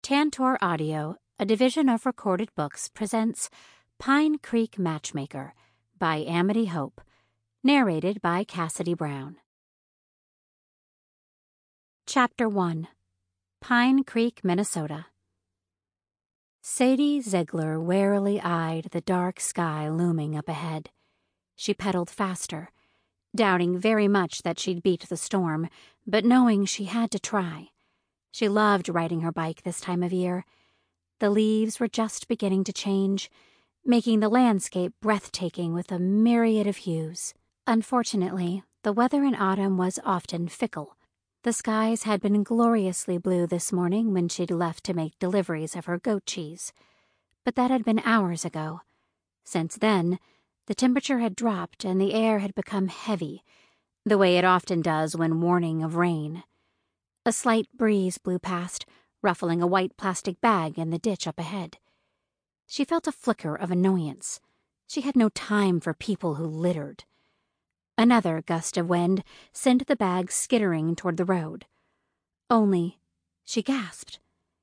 Tantor Audio, a division of Recorded Books, presents Pine Creek Matchmaker by Amity Hope, narrated by Cassidy Brown. Chapter 1. Pine Creek, Minnesota. Sadie Ziegler warily eyed the dark sky looming up ahead. She pedaled faster, doubting very much that she'd beat the storm, but knowing she had to try. She loved riding her bike this time of year. The leaves were just beginning to change, making the landscape breathtaking with a myriad of hues. Unfortunately, the weather in autumn was often fickle. The skies had been gloriously blue this morning when she'd left to make deliveries of her goat cheese, but that had been hours ago. Since then, the temperature had dropped and the air had become heavy, the way it often does when warning of rain. A slight breeze blew past, ruffling a white plastic bag in the ditch up ahead. She felt a flicker of annoyance. She had no time for people who littered. Another gust of wind sent the bag skittering toward the road. Only, she gasped.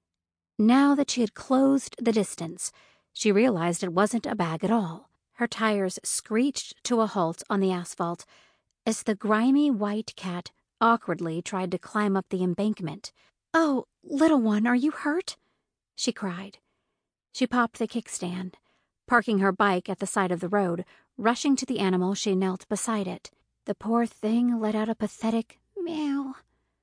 Now that she had closed the distance, she realized it wasn't a bag at all. Her tires screeched to a halt on the asphalt as the grimy white cat awkwardly tried to climb up the embankment. "Oh, little one, are you hurt?" she cried. She popped the kickstand, parking her bike at the side of the road. Rushing to the animal, she knelt beside it. The poor thing let out a pathetic meow.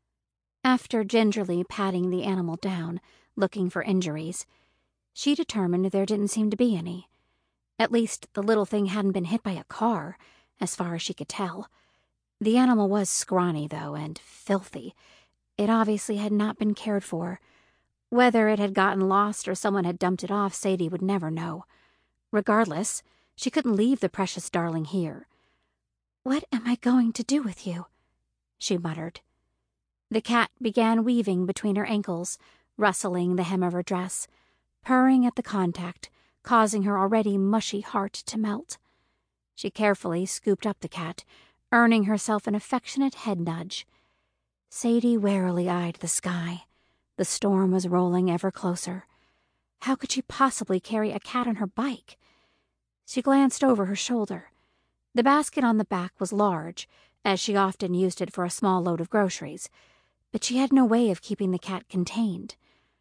After gingerly patting the animal down, looking for injuries, she determined there didn't seem to be any. At least the little thing hadn't been hit by a car, as far as she could tell. The animal was scrawny, though, and filthy. It obviously had not been cared for. Whether it had gotten lost or someone had dumped it off, Sadie would never know. Regardless, she couldn't leave the precious darling here. "What am I going to do with you?" she muttered. The cat began weaving between her ankles, rustling the hem of her dress, purring at the contact, causing her already mushy heart to melt. She carefully scooped up the cat, earning herself an affectionate head nudge. Sadie warily eyed the sky. The storm was rolling ever closer. How could she possibly carry a cat on her bike? She glanced over her shoulder. The basket on the back was large, as she often used it for a small load of groceries, but she had no way of keeping the cat contained.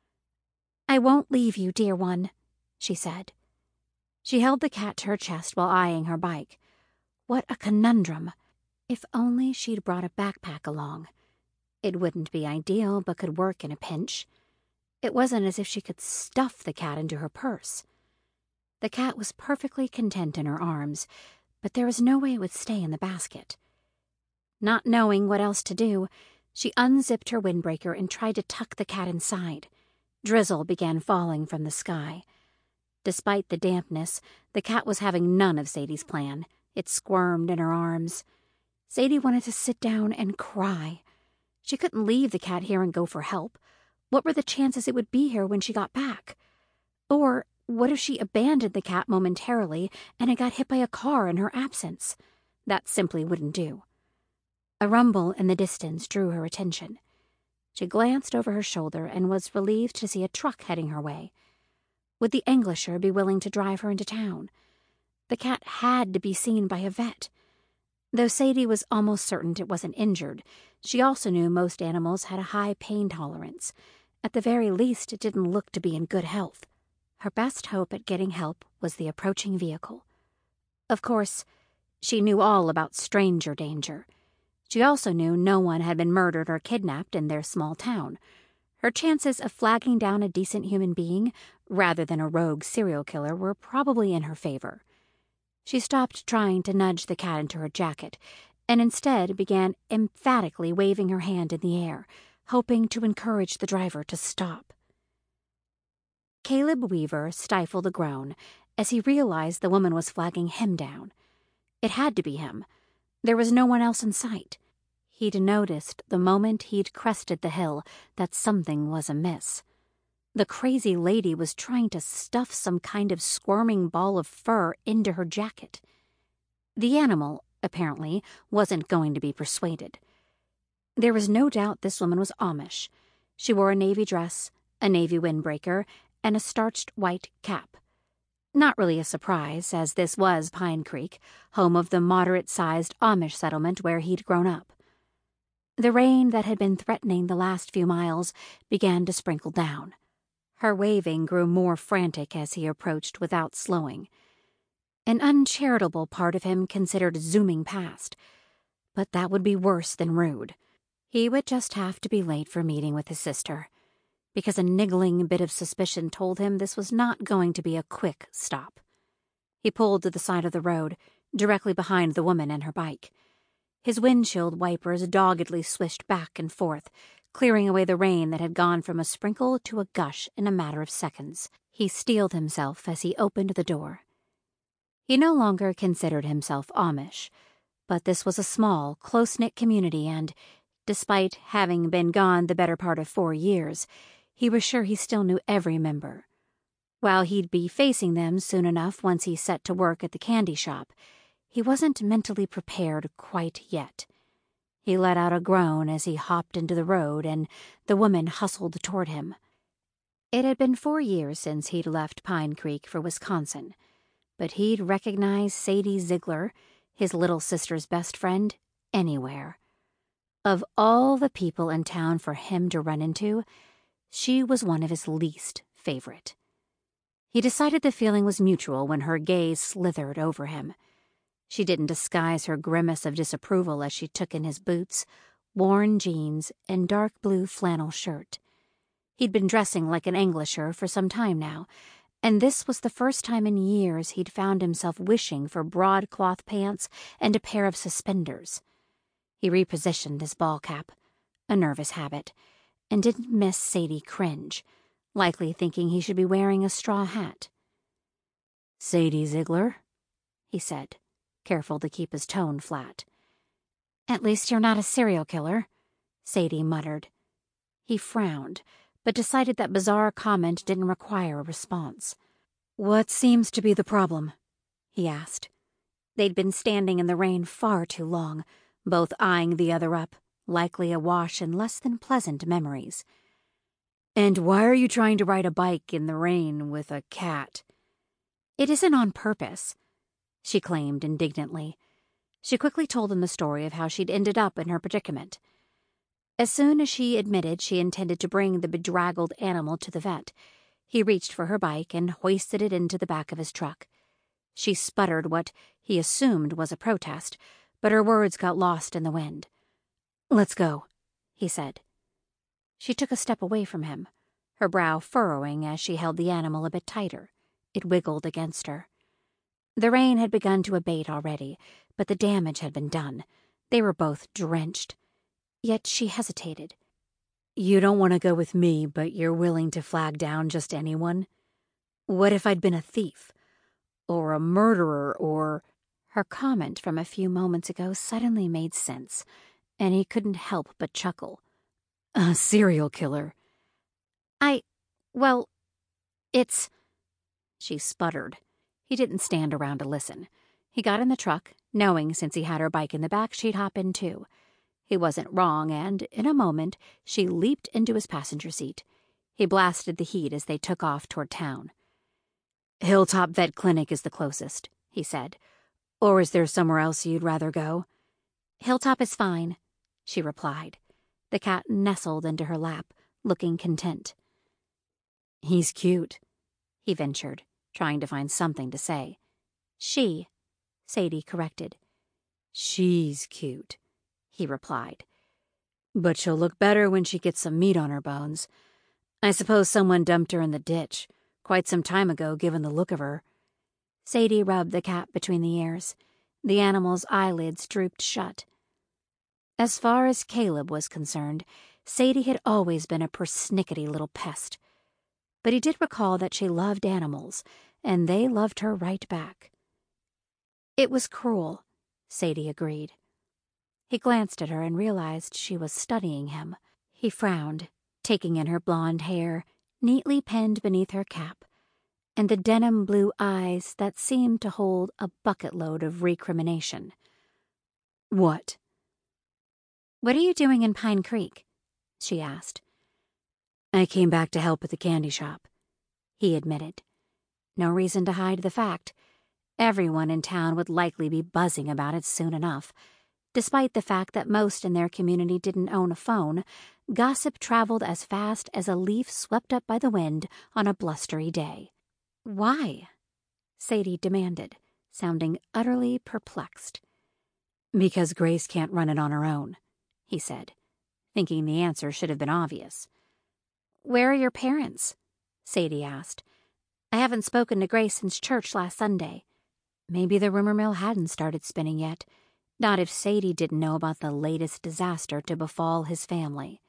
"I won't leave you, dear one," she said. She held the cat to her chest while eyeing her bike. What a conundrum. If only she'd brought a backpack along. It wouldn't be ideal, but could work in a pinch. It wasn't as if she could stuff the cat into her purse. The cat was perfectly content in her arms, but there was no way it would stay in the basket. Not knowing what else to do, she unzipped her windbreaker and tried to tuck the cat inside. Drizzle began falling from the sky. Despite the dampness, the cat was having none of Sadie's plan. It squirmed in her arms. Sadie wanted to sit down and cry. She couldn't leave the cat here and go for help. What were the chances it would be here when she got back? Or what if she abandoned the cat momentarily and it got hit by a car in her absence? That simply wouldn't do. A rumble in the distance drew her attention. She glanced over her shoulder and was relieved to see a truck heading her way. Would the Englisher be willing to drive her into town? The cat had to be seen by a vet. Though Sadie was almost certain it wasn't injured, she also knew most animals had a high pain tolerance. At the very least, it didn't look to be in good health. Her best hope at getting help was the approaching vehicle. Of course, she knew all about stranger danger. She also knew no one had been murdered or kidnapped in their small town. Her chances of flagging down a decent human being, rather than a rogue serial killer, were probably in her favor. She stopped trying to nudge the cat into her jacket, and instead began emphatically waving her hand in the air, hoping to encourage the driver to stop. Caleb Weaver stifled a groan as he realized the woman was flagging him down. It had to be him. There was no one else in sight. He'd noticed the moment he'd crested the hill that something was amiss. The crazy lady was trying to stuff some kind of squirming ball of fur into her jacket. The animal, apparently, wasn't going to be persuaded. There was no doubt this woman was Amish. She wore a navy dress, a navy windbreaker, and a starched white cap. Not really a surprise, as this was Pine Creek, home of the moderate-sized Amish settlement where he'd grown up. The rain that had been threatening the last few miles began to sprinkle down. Her waving grew more frantic as he approached without slowing. An uncharitable part of him considered zooming past, but that would be worse than rude. He would just have to be late for meeting with his sister, because a niggling bit of suspicion told him this was not going to be a quick stop. He pulled to the side of the road, directly behind the woman and her bike. His windshield wipers doggedly swished back and forth, clearing away the rain that had gone from a sprinkle to a gush in a matter of seconds. He steeled himself as he opened the door. He no longer considered himself Amish, but this was a small, close-knit community and, despite having been gone the better part of 4 years, he was sure he still knew every member. While he'd be facing them soon enough once he set to work at the candy shop, he wasn't mentally prepared quite yet. He let out a groan as he hopped into the road, and the woman hustled toward him. It had been 4 years since he'd left Pine Creek for Wisconsin, but he'd recognize Sadie Ziegler, his little sister's best friend, anywhere. Of all the people in town for him to run into, she was one of his least favorite. He decided the feeling was mutual when her gaze slithered over him. She didn't disguise her grimace of disapproval as she took in his boots, worn jeans, and dark blue flannel shirt. He'd been dressing like an Englisher for some time now, and this was the first time in years he'd found himself wishing for broadcloth pants and a pair of suspenders. He repositioned his ball cap, a nervous habit, and didn't miss Sadie cringe, likely thinking he should be wearing a straw hat. "Sadie Ziegler," he said, careful to keep his tone flat. "At least you're not a serial killer," Sadie muttered. He frowned, but decided that bizarre comment didn't require a response. "What seems to be the problem?" he asked. They'd been standing in the rain far too long, both eyeing the other up, likely awash in less than pleasant memories. "And why are you trying to ride a bike in the rain with a cat?" "It isn't on purpose," she claimed indignantly. She quickly told him the story of how she'd ended up in her predicament. As soon as she admitted she intended to bring the bedraggled animal to the vet, he reached for her bike and hoisted it into the back of his truck. She sputtered what he assumed was a protest, but her words got lost in the wind. "Let's go," he said. She took a step away from him, her brow furrowing as she held the animal a bit tighter. It wiggled against her. The rain had begun to abate already, but the damage had been done. They were both drenched. Yet she hesitated. "You don't want to go with me, but you're willing to flag down just anyone? What if I'd been a thief? Or a murderer, or—" Her comment from a few moments ago suddenly made sense, and he couldn't help but chuckle. "A serial killer." Well, it's—" She sputtered. He didn't stand around to listen. He got in the truck, knowing since he had her bike in the back she'd hop in too. He wasn't wrong, and, in a moment, she leaped into his passenger seat. He blasted the heat as they took off toward town. "Hilltop Vet Clinic is the closest," he said. "Or is there somewhere else you'd rather go?" "Hilltop is fine," she replied. The cat nestled into her lap, looking content. "He's cute," he ventured, trying to find something to say. "She," Sadie corrected. "She's cute," he replied. "But she'll look better when she gets some meat on her bones. I suppose someone dumped her in the ditch, quite some time ago given the look of her." Sadie rubbed the cat between the ears. The animal's eyelids drooped shut. As far as Caleb was concerned, Sadie had always been a persnickety little pest. But he did recall that she loved animals, and they loved her right back. "It was cruel," Sadie agreed. He glanced at her and realized she was studying him. He frowned, taking in her blonde hair, neatly penned beneath her cap, and the denim blue eyes that seemed to hold a bucket-load of recrimination. "What?" "What are you doing in Pine Creek?" she asked. I came back to help at the candy shop, he admitted. No reason to hide the fact. Everyone in town would likely be buzzing about it soon enough. Despite the fact that most in their community didn't own a phone, gossip traveled as fast as a leaf swept up by the wind on a blustery day. Why? Sadie demanded, sounding utterly perplexed. Because Grace can't run it on her own, he said, thinking the answer should have been obvious. Where are your parents? Sadie asked. I haven't spoken to Grace since church last Sunday. Maybe the rumor mill hadn't started spinning yet. Not if Sadie didn't know about the latest disaster to befall his family.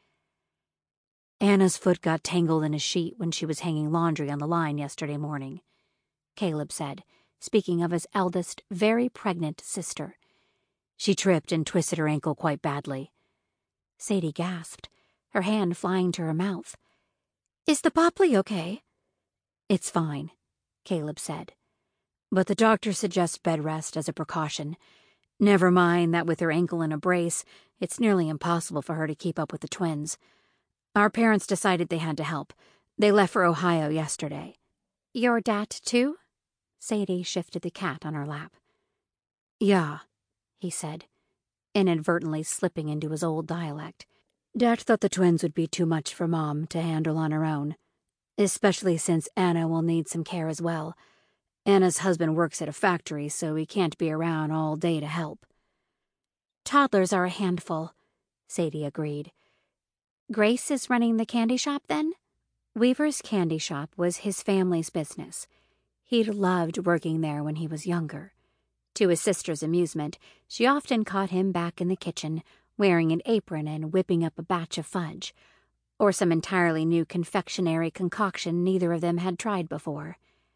Anna's foot got tangled in a sheet when she was hanging laundry on the line yesterday morning, Caleb said, speaking of his eldest, very pregnant sister. She tripped and twisted her ankle quite badly. Sadie gasped, her hand flying to her mouth. Is the Popley okay? It's fine, Caleb said. But the doctor suggests bed rest as a precaution. Never mind that with her ankle in a brace, it's nearly impossible for her to keep up with the twins. Our parents decided they had to help. They left for Ohio yesterday. Your dad, too? Sadie shifted the cat on her lap. Yeah, he said, inadvertently slipping into his old dialect. Dad thought the twins would be too much for Mom to handle on her own, especially since Anna will need some care as well. Anna's husband works at a factory, so he can't be around all day to help. Toddlers are a handful, Sadie agreed. Grace is running the candy shop, then? Weaver's candy shop was his family's business. He'd loved working there when he was younger. To his sister's amusement, she often caught him back in the kitchen, wearing an apron and whipping up a batch of fudge, or some entirely new confectionery concoction neither of them had tried before.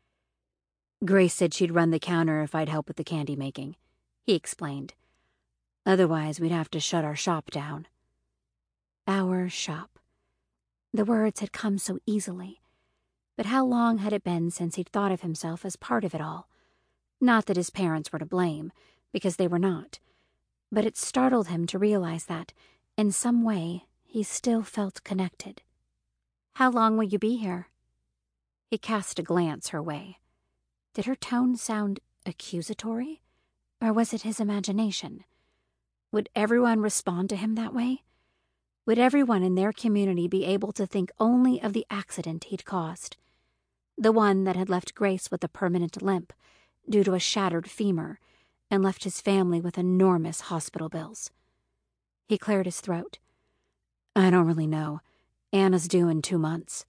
Grace said she'd run the counter if I'd help with the candy making, he explained. Otherwise, we'd have to shut our shop down. Our shop. The words had come so easily. But how long had it been since he'd thought of himself as part of it all? Not that his parents were to blame, because they were not. But it startled him to realize that, in some way, he still felt connected. How long will you be here? He cast a glance her way. Did her tone sound accusatory? Or was it his imagination? Would everyone respond to him that way? Would everyone in their community be able to think only of the accident he'd caused? The one that had left Grace with a permanent limp due to a shattered femur and left his family with enormous hospital bills. He cleared his throat. I don't really know. Anna's due in 2 months.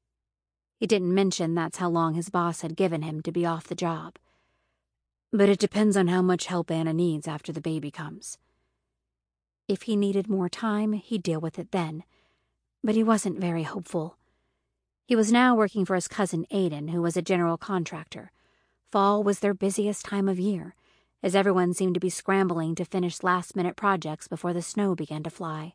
He didn't mention that's how long his boss had given him to be off the job. But it depends on how much help Anna needs after the baby comes. If he needed more time, he'd deal with it then. But he wasn't very hopeful. He was now working for his cousin Aiden, who was a general contractor. Fall was their busiest time of year, as everyone seemed to be scrambling to finish last-minute projects before the snow began to fly.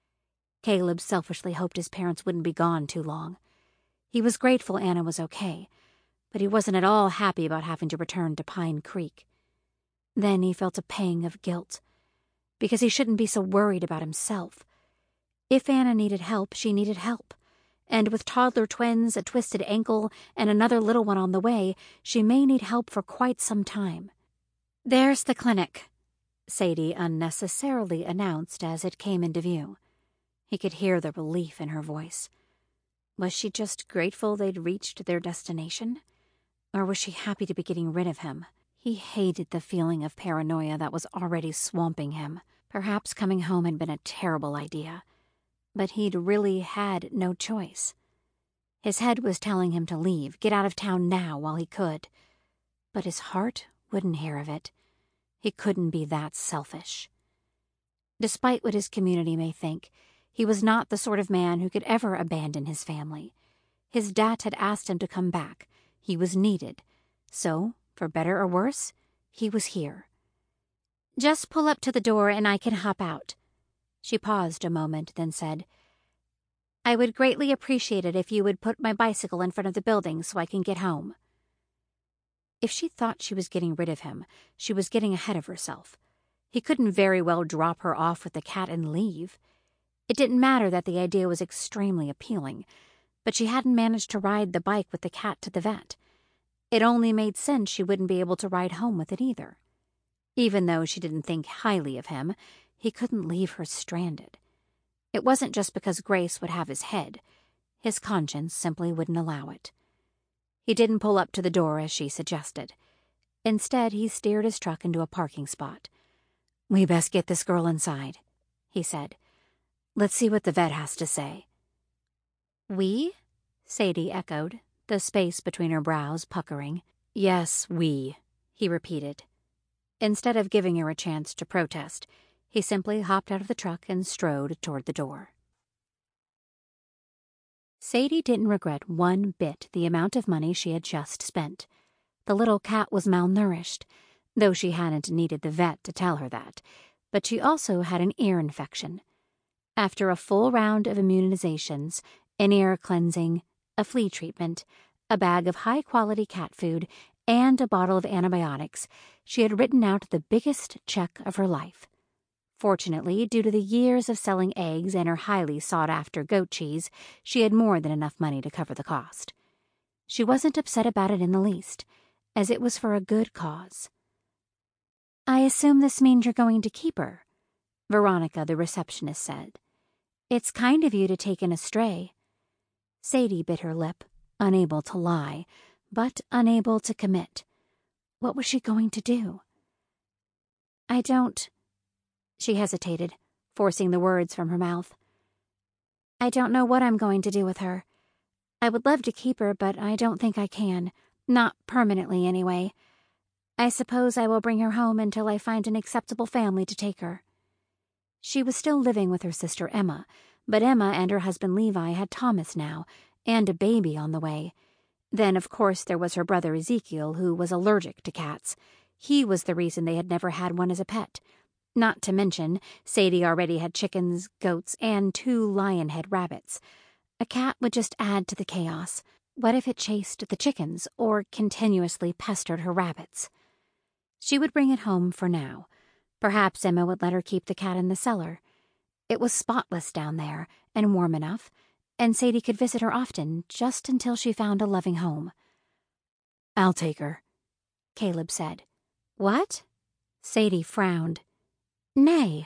Caleb selfishly hoped his parents wouldn't be gone too long. He was grateful Anna was okay, but he wasn't at all happy about having to return to Pine Creek. Then he felt a pang of guilt, because he shouldn't be so worried about himself. If Anna needed help, she needed help. And with toddler twins, a twisted ankle, and another little one on the way, she may need help for quite some time. There's the clinic, Sadie unnecessarily announced as it came into view. He could hear the relief in her voice. Was she just grateful they'd reached their destination? Or was she happy to be getting rid of him? He hated the feeling of paranoia that was already swamping him. Perhaps coming home had been a terrible idea. But he'd really had no choice. His head was telling him to leave, get out of town now while he could. But his heart wouldn't hear of it. He couldn't be that selfish. Despite what his community may think, he was not the sort of man who could ever abandon his family. His dad had asked him to come back. He was needed. So, for better or worse, he was here. Just pull up to the door and I can hop out. She paused a moment, then said, I would greatly appreciate it if you would put my bicycle in front of the building so I can get home. If she thought she was getting rid of him, she was getting ahead of herself. He couldn't very well drop her off with the cat and leave. It didn't matter that the idea was extremely appealing, but she hadn't managed to ride the bike with the cat to the vet. It only made sense she wouldn't be able to ride home with it either. Even though she didn't think highly of him, he couldn't leave her stranded. It wasn't just because Grace would have his head. His conscience simply wouldn't allow it. He didn't pull up to the door as she suggested. Instead, he steered his truck into a parking spot. "We best get this girl inside," he said. "Let's see what the vet has to say." "We?" Sadie echoed, the space between her brows puckering. "Yes, we," he repeated. Instead of giving her a chance to protest, he simply hopped out of the truck and strode toward the door. Sadie didn't regret one bit the amount of money she had just spent. The little cat was malnourished, though she hadn't needed the vet to tell her that, but she also had an ear infection. After a full round of immunizations, an ear cleansing, a flea treatment, a bag of high-quality cat food, and a bottle of antibiotics, she had written out the biggest check of her life. Fortunately, due to the years of selling eggs and her highly sought-after goat cheese, she had more than enough money to cover the cost. She wasn't upset about it in the least, as it was for a good cause. "I assume this means you're going to keep her," Veronica, the receptionist, said. "It's kind of you to take in a stray." Sadie bit her lip, unable to lie, but unable to commit. What was she going to do? "I don't—" She hesitated, forcing the words from her mouth. "I don't know what I'm going to do with her. I would love to keep her, but I don't think I can. Not permanently, anyway. I suppose I will bring her home until I find an acceptable family to take her." She was still living with her sister Emma, but Emma and her husband Levi had Thomas now, and a baby on the way. Then, of course, there was her brother Ezekiel, who was allergic to cats. He was the reason they had never had one as a pet. Not to mention, Sadie already had chickens, goats, and 2 lion-head rabbits. A cat would just add to the chaos. What if it chased the chickens or continuously pestered her rabbits? She would bring it home for now. Perhaps Emma would let her keep the cat in the cellar. It was spotless down there, and warm enough, and Sadie could visit her often, just until she found a loving home. "I'll take her," Caleb said. "What?" Sadie frowned. "Nay."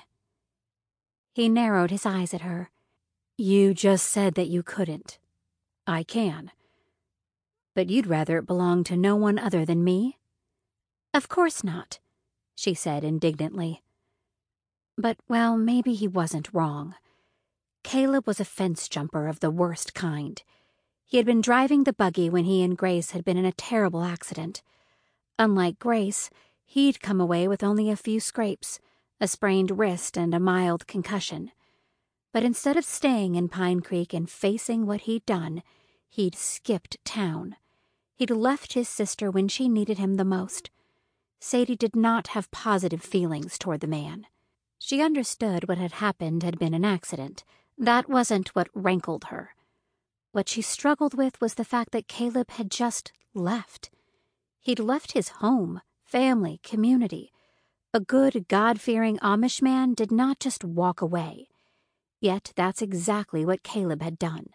He narrowed his eyes at her. "You just said that you couldn't. I can. But you'd rather it belonged to no one other than me?" "Of course not," she said indignantly. But, well, maybe he wasn't wrong. Caleb was a fence jumper of the worst kind. He had been driving the buggy when he and Grace had been in a terrible accident. Unlike Grace, he'd come away with only a few scrapes, a sprained wrist and a mild concussion. But instead of staying in Pine Creek and facing what he'd done, he'd skipped town. He'd left his sister when she needed him the most. Sadie did not have positive feelings toward the man. She understood what had happened had been an accident. That wasn't what rankled her. What she struggled with was the fact that Caleb had just left. He'd left his home, family, community. A good, God-fearing Amish man did not just walk away. Yet that's exactly what Caleb had done.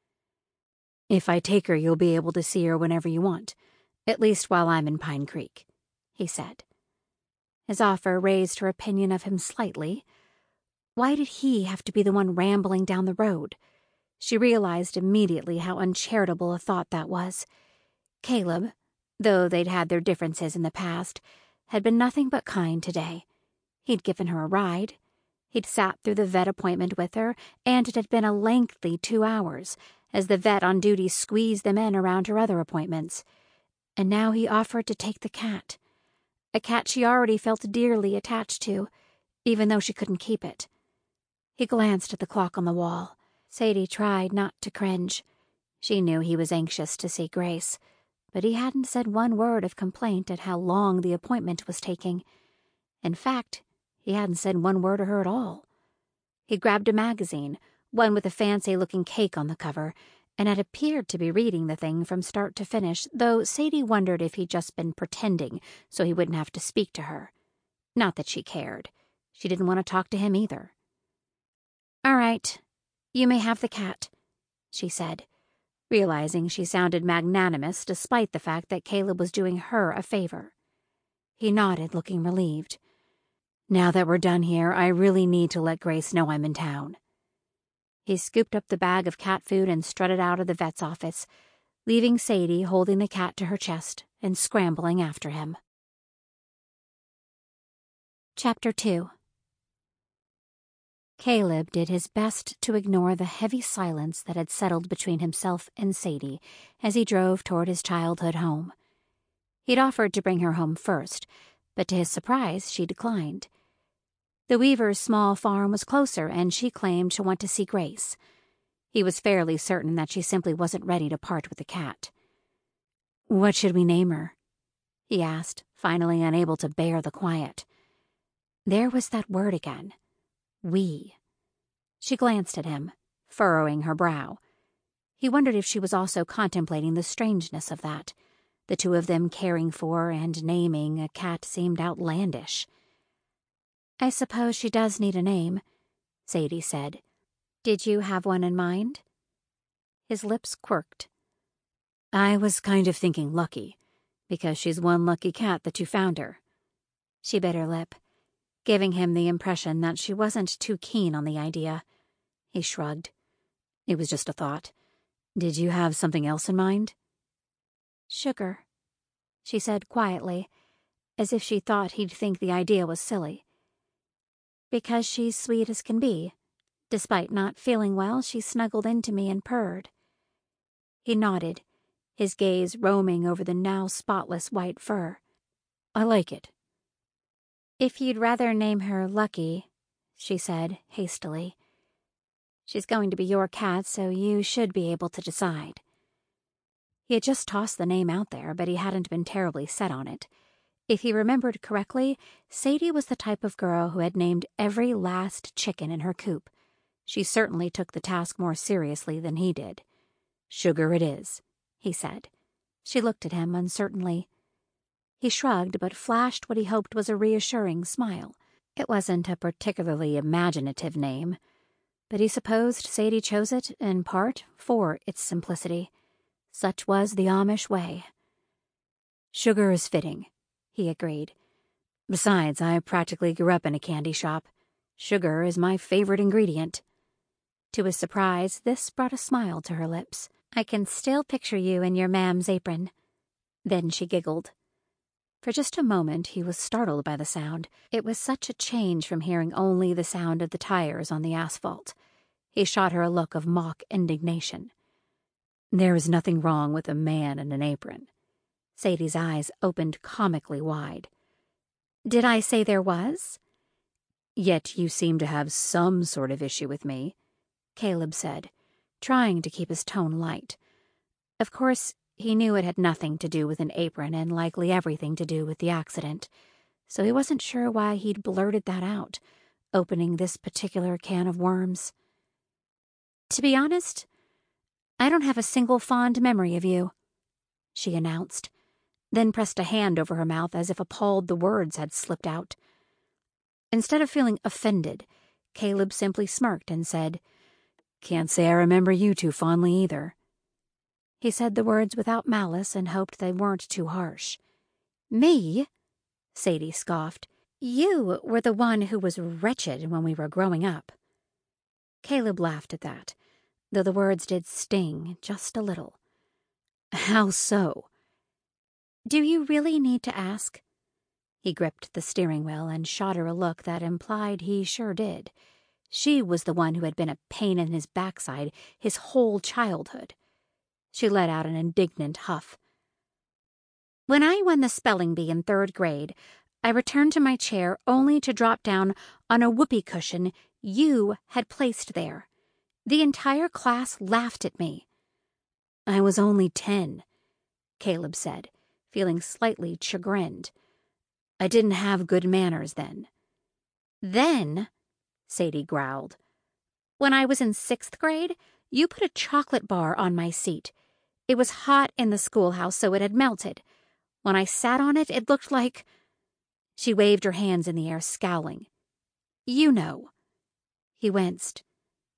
"If I take her, you'll be able to see her whenever you want, at least while I'm in Pine Creek," he said. His offer raised her opinion of him slightly. Why did he have to be the one rambling down the road? She realized immediately how uncharitable a thought that was. Caleb, though they'd had their differences in the past, had been nothing but kind today. He'd given her a ride. He'd sat through the vet appointment with her, and it had been a lengthy 2 hours, as the vet on duty squeezed them in around her other appointments. And now he offered to take the cat. A cat she already felt dearly attached to, even though she couldn't keep it. He glanced at the clock on the wall. Sadie tried not to cringe. She knew he was anxious to see Grace, but he hadn't said one word of complaint at how long the appointment was taking. In fact, he hadn't said one word to her at all. He grabbed a magazine, one with a fancy-looking cake on the cover, and had appeared to be reading the thing from start to finish, though Sadie wondered if he'd just been pretending so he wouldn't have to speak to her. Not that she cared. She didn't want to talk to him either. "All right," "You may have the cat," she said, realizing she sounded magnanimous despite the fact that Caleb was doing her a favor. He nodded, looking relieved. "Now that we're done here, I really need to let Grace know I'm in town." He scooped up the bag of cat food and strutted out of the vet's office, leaving Sadie holding the cat to her chest and scrambling after him. Chapter 2. Caleb did his best to ignore the heavy silence that had settled between himself and Sadie as he drove toward his childhood home. He'd offered to bring her home first, but to his surprise, she declined. The Weavers' small farm was closer, and she claimed to want to see Grace. He was fairly certain that she simply wasn't ready to part with the cat. "What should we name her?" he asked, finally unable to bear the quiet. There was that word again. We. She glanced at him, furrowing her brow. He wondered if she was also contemplating the strangeness of that. The two of them caring for and naming a cat seemed outlandish. "I suppose she does need a name," Sadie said. "Did you have one in mind?" His lips quirked. "I was kind of thinking Lucky, because she's one lucky cat that you found her." She bit her lip, giving him the impression that she wasn't too keen on the idea. He shrugged. "It was just a thought. Did you have something else in mind?" "Sugar," she said quietly, as if she thought he'd think the idea was silly. "Because she's sweet as can be. Despite not feeling well, she snuggled into me and purred." He nodded, his gaze roaming over the now spotless white fur. "I like it." "If you'd rather name her Lucky," she said hastily. "She's going to be your cat, so you should be able to decide." He had just tossed the name out there, but he hadn't been terribly set on it. If he remembered correctly, Sadie was the type of girl who had named every last chicken in her coop. She certainly took the task more seriously than he did. "Sugar it is," he said. She looked at him uncertainly. He shrugged, but flashed what he hoped was a reassuring smile. It wasn't a particularly imaginative name, but he supposed Sadie chose it, in part, for its simplicity. Such was the Amish way. "Sugar is fitting," he agreed. "Besides, I practically grew up in a candy shop. Sugar is my favorite ingredient." To his surprise, this brought a smile to her lips. "I can still picture you in your ma'am's apron." Then she giggled. For just a moment he was startled by the sound. It was such a change from hearing only the sound of the tires on the asphalt. He shot her a look of mock indignation. "There is nothing wrong with a man in an apron." Sadie's eyes opened comically wide. "Did I say there was?" "Yet you seem to have some sort of issue with me," Caleb said, trying to keep his tone light. Of course, he knew it had nothing to do with an apron and likely everything to do with the accident, so he wasn't sure why he'd blurted that out, opening this particular can of worms. "To be honest, I don't have a single fond memory of you," she announced, then pressed a hand over her mouth as if appalled the words had slipped out. Instead of feeling offended, Caleb simply smirked and said, "Can't say I remember you too fondly either." He said the words without malice and hoped they weren't too harsh. "Me?" Sadie scoffed. "You were the one who was wretched when we were growing up." Caleb laughed at that, though the words did sting just a little. "How so?" "Do you really need to ask?" He gripped the steering wheel and shot her a look that implied he sure did. She was the one who had been a pain in his backside his whole childhood. She let out an indignant huff. "When I won the spelling bee in 3rd grade, I returned to my chair only to drop down on a whoopee cushion you had placed there. The entire class laughed at me." "I was only 10, Caleb said, feeling slightly chagrined. "I didn't have good manners then." "Then," Sadie growled, "when I was in 6th grade, you put a chocolate bar on my seat. It was hot in the schoolhouse, so it had melted. When I sat on it, it looked like—" She waved her hands in the air, scowling. "You know." He winced.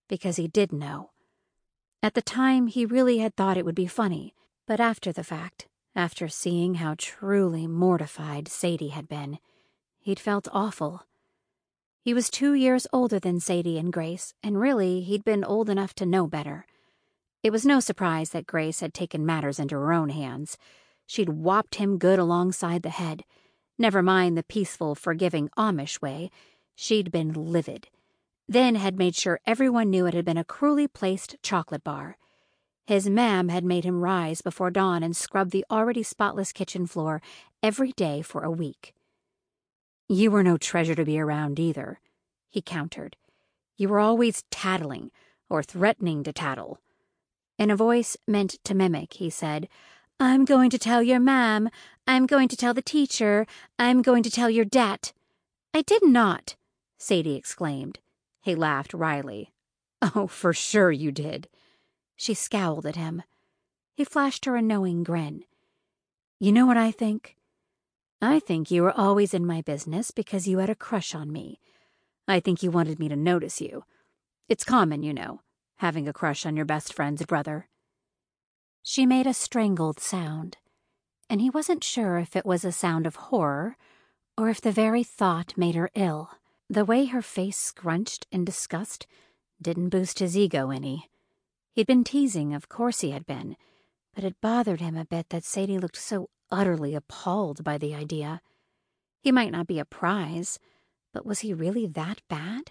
because he did know. At the time, he really had thought it would be funny, but after the fact, after seeing how truly mortified Sadie had been, he'd felt awful. He was 2 years older than Sadie and Grace, and really, he'd been old enough to know better. It was no surprise that Grace had taken matters into her own hands. She'd whopped him good alongside the head. Never mind the peaceful, forgiving Amish way. She'd been livid. Then had made sure everyone knew it had been a cruelly placed chocolate bar. His mam had made him rise before dawn and scrub the already spotless kitchen floor every day for a week. "You were no treasure to be around either," he countered. "You were always tattling, or threatening to tattle." In a voice meant to mimic, he said, "I'm going to tell your mam. I'm going to tell the teacher. I'm going to tell your dat." "I did not," Sadie exclaimed. He laughed wryly. "Oh, for sure you did." She scowled at him. He flashed her a knowing grin. "You know what I think? I think you were always in my business because you had a crush on me. I think you wanted me to notice you. It's common, you know, having a crush on your best friend's brother." She made a strangled sound, and he wasn't sure if it was a sound of horror or if the very thought made her ill. The way her face scrunched in disgust didn't boost his ego any. He'd been teasing, of course he had been, but it bothered him a bit that Sadie looked so utterly appalled by the idea. He might not be a prize, but was he really that bad?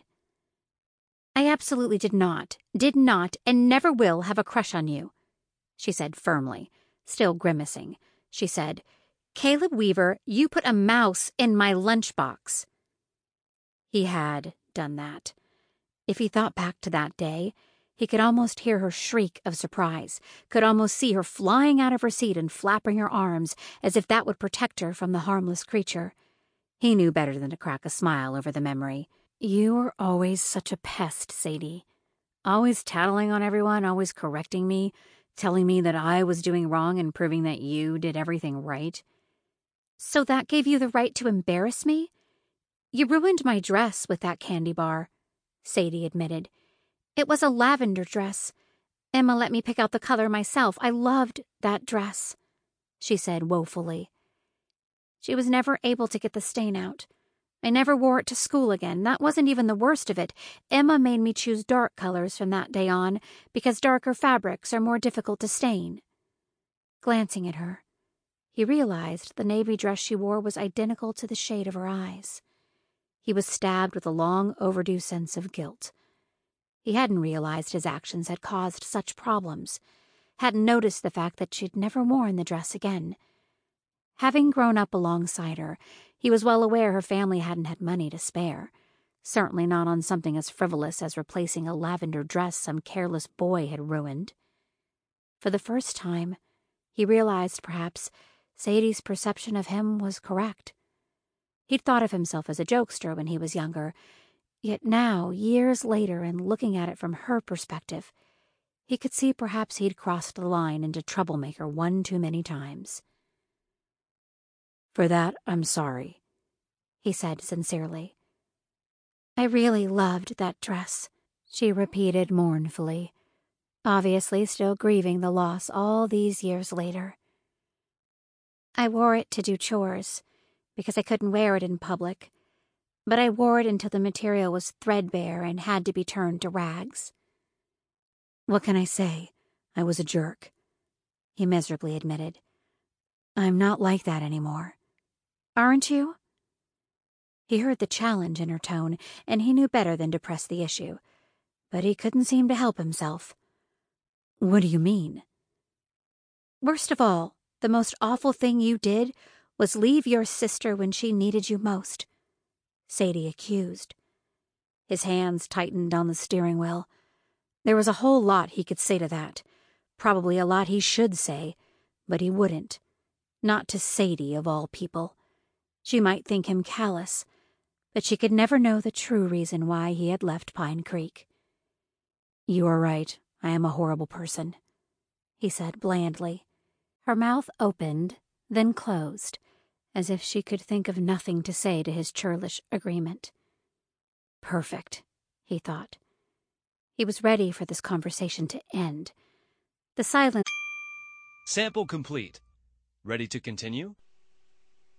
"I absolutely did not, and never will have a crush on you," she said firmly, still grimacing. She said, "Caleb Weaver, you put a mouse in my lunchbox." He had done that. If he thought back to that day, he could almost hear her shriek of surprise, could almost see her flying out of her seat and flapping her arms as if that would protect her from the harmless creature. He knew better than to crack a smile over the memory. "You were always such a pest, Sadie. Always tattling on everyone, always correcting me, telling me that I was doing wrong and proving that you did everything right." "So that gave you the right to embarrass me? You ruined my dress with that candy bar," Sadie admitted. "It was a lavender dress. Emma let me pick out the color myself. I loved that dress," she said woefully. She was never able to get the stain out. "I never wore it to school again. That wasn't even the worst of it. Emma made me choose dark colors from that day on, because darker fabrics are more difficult to stain." Glancing at her, he realized the navy dress she wore was identical to the shade of her eyes. He was stabbed with a long overdue sense of guilt. He hadn't realized his actions had caused such problems, hadn't noticed the fact that she'd never worn the dress again. Having grown up alongside her, he was well aware her family hadn't had money to spare, certainly not on something as frivolous as replacing a lavender dress some careless boy had ruined. For the first time, he realized perhaps Sadie's perception of him was correct. He'd thought of himself as a jokester when he was younger, yet now, years later, and looking at it from her perspective, he could see perhaps he'd crossed the line into troublemaker one too many times. "For that, I'm sorry," he said sincerely. "I really loved that dress," she repeated mournfully, obviously still grieving the loss all these years later. "I wore it to do chores, because I couldn't wear it in public, but I wore it until the material was threadbare and had to be turned to rags." "What can I say? I was a jerk," he miserably admitted. "I'm not like that anymore." "Aren't you?" He heard the challenge in her tone, and he knew better than to press the issue, but he couldn't seem to help himself. "What do you mean?" "Worst of all, the most awful thing you did was leave your sister when she needed you most," Sadie accused. His hands tightened on the steering wheel. There was a whole lot he could say to that, probably a lot he should say, but he wouldn't. Not to Sadie, of all people. She might think him callous, but she could never know the true reason why he had left Pine Creek. "You are right, I am a horrible person," he said blandly. Her mouth opened, then closed, as if she could think of nothing to say to his churlish agreement. Perfect, he thought. He was ready for this conversation to end. The silence. Sample complete. Ready to continue?